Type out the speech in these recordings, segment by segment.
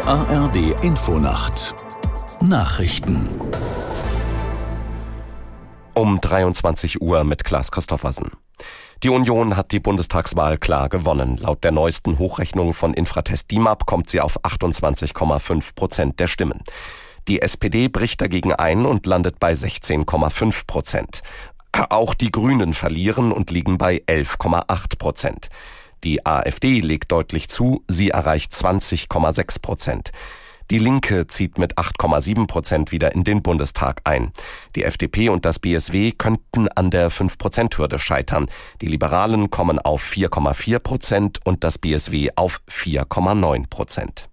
ARD Infonacht Nachrichten um 23 Uhr mit Klaas Christoffersen. Die Union hat die Bundestagswahl klar gewonnen. Laut der neuesten Hochrechnung von Infratest DIMAP kommt sie auf 28,5% der Stimmen. Die SPD bricht dagegen ein und landet bei 16,5%. Auch die Grünen verlieren und liegen bei 11,8%. Die AfD legt deutlich zu, sie erreicht 20,6%. Die Linke zieht mit 8,7% wieder in den Bundestag ein. Die FDP und das BSW könnten an der 5%-Hürde scheitern. Die Liberalen kommen auf 4,4% und das BSW auf 4,9%.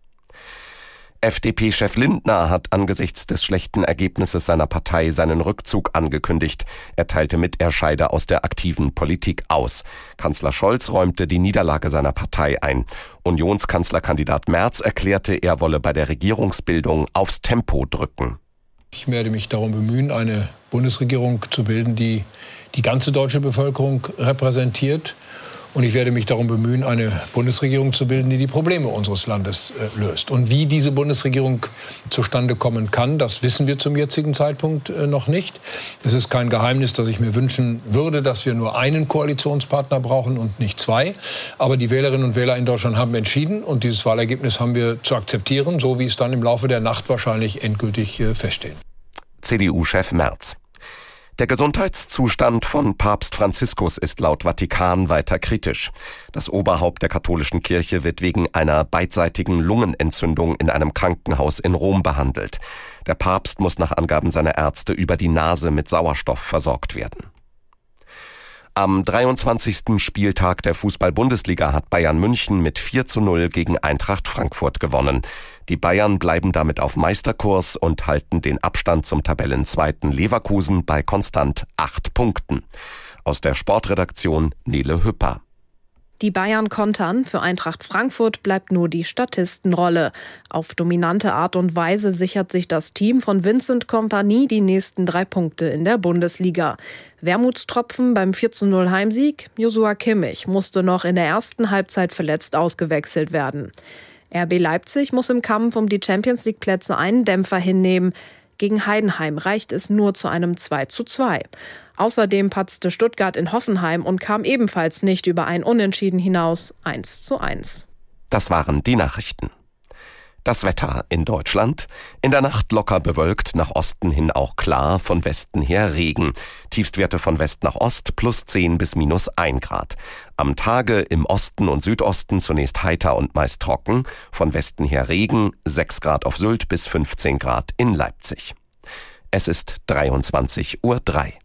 FDP-Chef Lindner hat angesichts des schlechten Ergebnisses seiner Partei seinen Rückzug angekündigt. Er teilte mit, er scheide aus der aktiven Politik aus. Kanzler Scholz räumte die Niederlage seiner Partei ein. Unionskanzlerkandidat Merz erklärte, er wolle bei der Regierungsbildung aufs Tempo drücken. Ich werde mich darum bemühen, eine Bundesregierung zu bilden, die die ganze deutsche Bevölkerung repräsentiert. Und ich werde mich darum bemühen, eine Bundesregierung zu bilden, die die Probleme unseres Landes löst. Und wie diese Bundesregierung zustande kommen kann, das wissen wir zum jetzigen Zeitpunkt noch nicht. Es ist kein Geheimnis, dass ich mir wünschen würde, dass wir nur einen Koalitionspartner brauchen und nicht zwei. Aber die Wählerinnen und Wähler in Deutschland haben entschieden und dieses Wahlergebnis haben wir zu akzeptieren, so wie es dann im Laufe der Nacht wahrscheinlich endgültig feststeht. CDU-Chef Merz. Der Gesundheitszustand von Papst Franziskus ist laut Vatikan weiter kritisch. Das Oberhaupt der katholischen Kirche wird wegen einer beidseitigen Lungenentzündung in einem Krankenhaus in Rom behandelt. Der Papst muss nach Angaben seiner Ärzte über die Nase mit Sauerstoff versorgt werden. Am 23. Spieltag der Fußball-Bundesliga hat Bayern München mit 4:0 gegen Eintracht Frankfurt gewonnen. Die Bayern bleiben damit auf Meisterkurs und halten den Abstand zum Tabellenzweiten Leverkusen bei konstant 8 Punkten. Aus der Sportredaktion Nele Hüpper. Die Bayern kontern, für Eintracht Frankfurt bleibt nur die Statistenrolle. Auf dominante Art und Weise sichert sich das Team von Vincent Kompany die nächsten 3 Punkte in der Bundesliga. Wermutstropfen beim 4:0 Heimsieg? Joshua Kimmich musste noch in der ersten Halbzeit verletzt ausgewechselt werden. RB Leipzig muss im Kampf um die Champions-League-Plätze einen Dämpfer hinnehmen. Gegen Heidenheim reicht es nur zu einem 2:2. Außerdem patzte Stuttgart in Hoffenheim und kam ebenfalls nicht über ein Unentschieden hinaus, 1:1. Das waren die Nachrichten. Das Wetter in Deutschland. In der Nacht locker bewölkt, nach Osten hin auch klar, von Westen her Regen. Tiefstwerte von West nach Ost +10 bis -1 Grad. Am Tage im Osten und Südosten zunächst heiter und meist trocken. Von Westen her Regen, 6 Grad auf Sylt bis 15 Grad in Leipzig. Es ist 23:03 Uhr.